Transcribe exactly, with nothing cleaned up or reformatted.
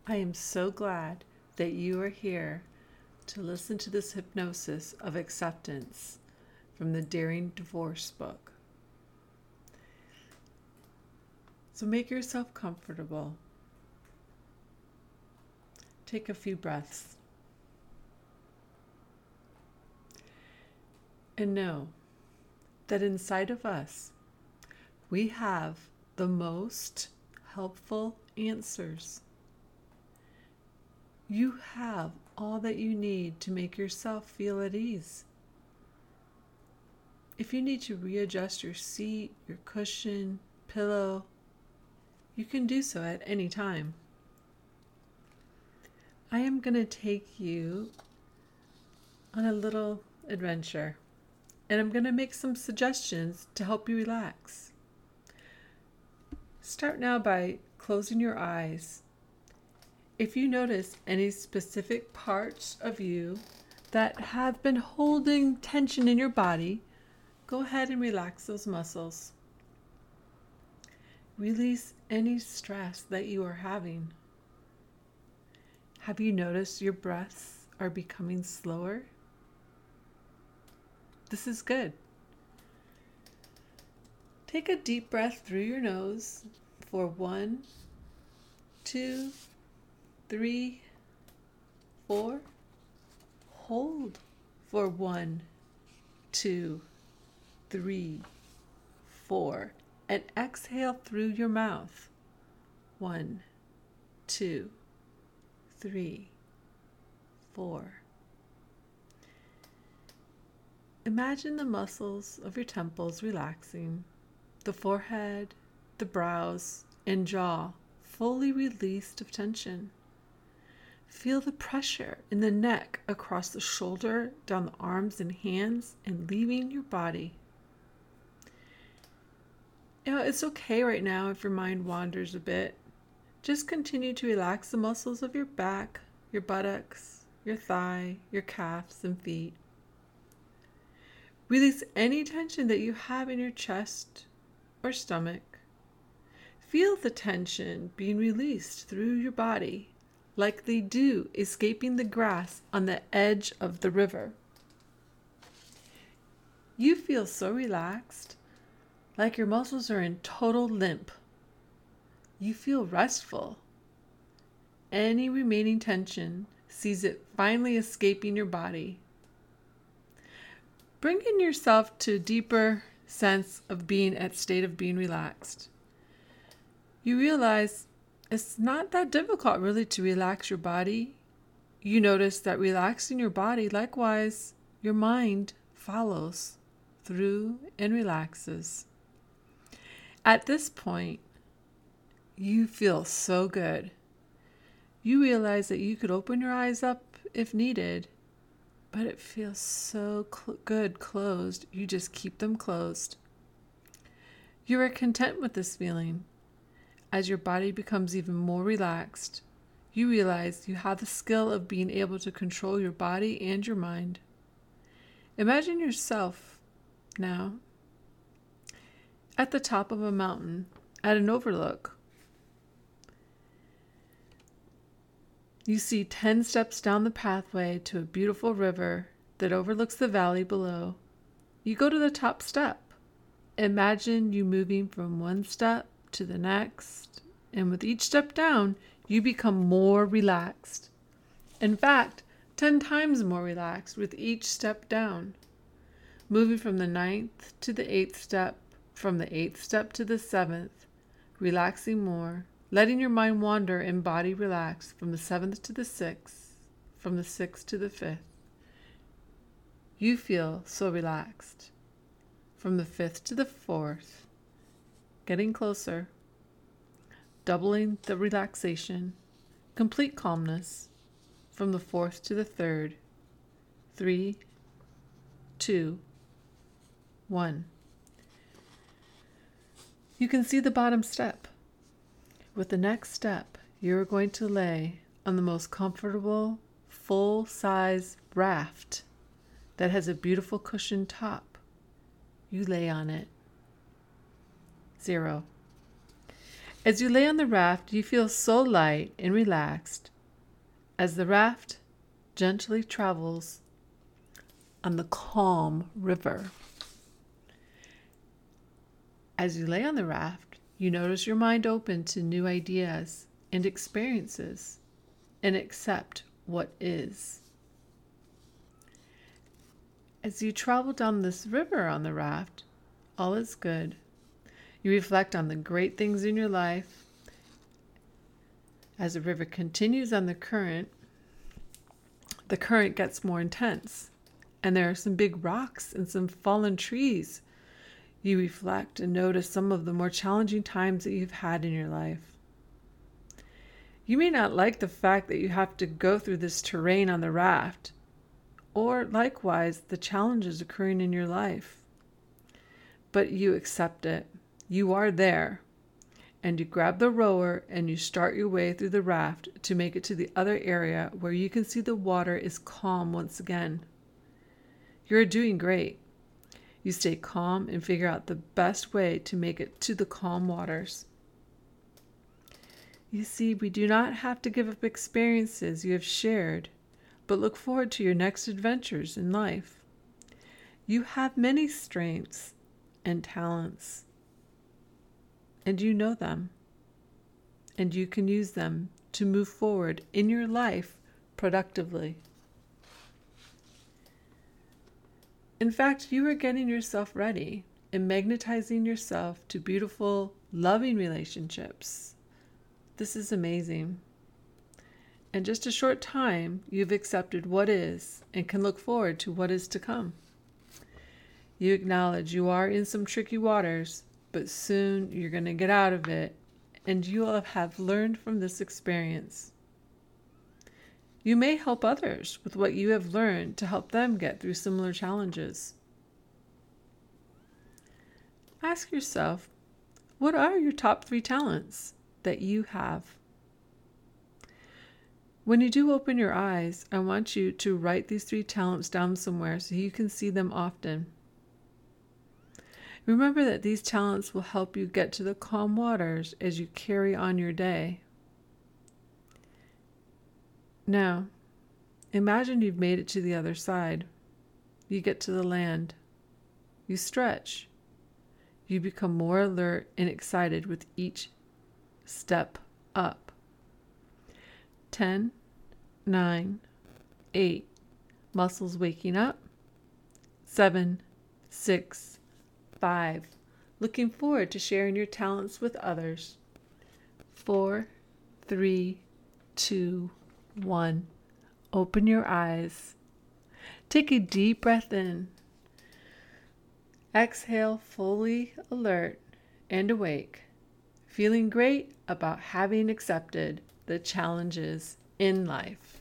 I am so glad that you are here to listen to this hypnosis of acceptance from the Daring Divorce book. So make yourself comfortable. Take a few breaths. And know that inside of us, we have the most helpful answers. You have all that you need to make yourself feel at ease. If you need to readjust your seat, your cushion, pillow, you can do so at any time. I am going to take you on a little adventure, and I'm going to make some suggestions to help you relax. Start now by closing your eyes. If you notice any specific parts of you that have been holding tension in your body, go ahead and relax those muscles. Release any stress that you are having. Have you noticed your breaths are becoming slower? This is good. Take a deep breath through your nose for one, two, three, four. Hold for one, two, three, four. And exhale through your mouth. One, two, three, four. Imagine the muscles of your temples relaxing, the forehead, the brows, and jaw fully released of tension. Feel the pressure in the neck across the shoulder, down the arms and hands, and leaving your body. You know, it's okay right now if your mind wanders a bit. Just continue to relax the muscles of your back, your buttocks, your thigh, your calves and feet. Release any tension that you have in your chest or stomach. Feel the tension being released through your body, like they do escaping the grass on the edge of the river. You feel so relaxed, like your muscles are in total limp. You feel restful. Any remaining tension sees it finally escaping your body. Bring in yourself to a deeper sense of being at state of being relaxed. You realize it's not that difficult really to relax your body. You notice that relaxing your body, likewise, your mind follows through and relaxes. At this point, you feel so good. You realize that you could open your eyes up if needed, but it feels so cl- good closed. You just keep them closed. You are content with this feeling. As your body becomes even more relaxed, you realize you have the skill of being able to control your body and your mind. Imagine yourself now at the top of a mountain at an overlook. You see ten steps down the pathway to a beautiful river that overlooks the valley below. You go to the top step. Imagine you moving from one step to the next, and with each step down, you become more relaxed. In fact, ten times more relaxed with each step down. Moving from the ninth to the eighth step, from the eighth step to the seventh, relaxing more, letting your mind wander and body relax from the seventh to the sixth, from the sixth to the fifth. You feel so relaxed. From the fifth to the fourth, getting closer, doubling the relaxation, complete calmness, from the fourth to the third, three, two, one. You can see the bottom step. With the next step, you're going to lay on the most comfortable, full-size raft that has a beautiful cushioned top. You lay on it. Zero. As you lay on the raft, you feel so light and relaxed as the raft gently travels on the calm river. As you lay on the raft, you notice your mind open to new ideas and experiences and accept what is. As you travel down this river on the raft, all is good. You reflect on the great things in your life. As the river continues on the current, the current gets more intense, and there are some big rocks and some fallen trees. You reflect and notice some of the more challenging times that you've had in your life. You may not like the fact that you have to go through this terrain on the raft, or likewise the challenges occurring in your life, but you accept it. You are there, and you grab the rower and you start your way through the raft to make it to the other area where you can see the water is calm once again. You're doing great. You stay calm and figure out the best way to make it to the calm waters. You see, we do not have to give up experiences you have shared, but look forward to your next adventures in life. You have many strengths and talents, and you know them, and you can use them to move forward in your life productively. In fact, you are getting yourself ready and magnetizing yourself to beautiful, loving relationships. This is amazing. In just a short time, you've accepted what is and can look forward to what is to come. You acknowledge you are in some tricky waters, but soon you're going to get out of it, and you will have learned from this experience. You may help others with what you have learned to help them get through similar challenges. Ask yourself, what are your top three talents that you have? When you do open your eyes, I want you to write these three talents down somewhere so you can see them often. Remember that these talents will help you get to the calm waters as you carry on your day. Now, imagine you've made it to the other side. You get to the land. You stretch. You become more alert and excited with each step up. Ten, nine, eight, muscles waking up. Seven, six, five, looking forward to sharing your talents with others. Four, three, two, one. Open your eyes. Take a deep breath in. Exhale, fully alert and awake, feeling great about having accepted the challenges in life.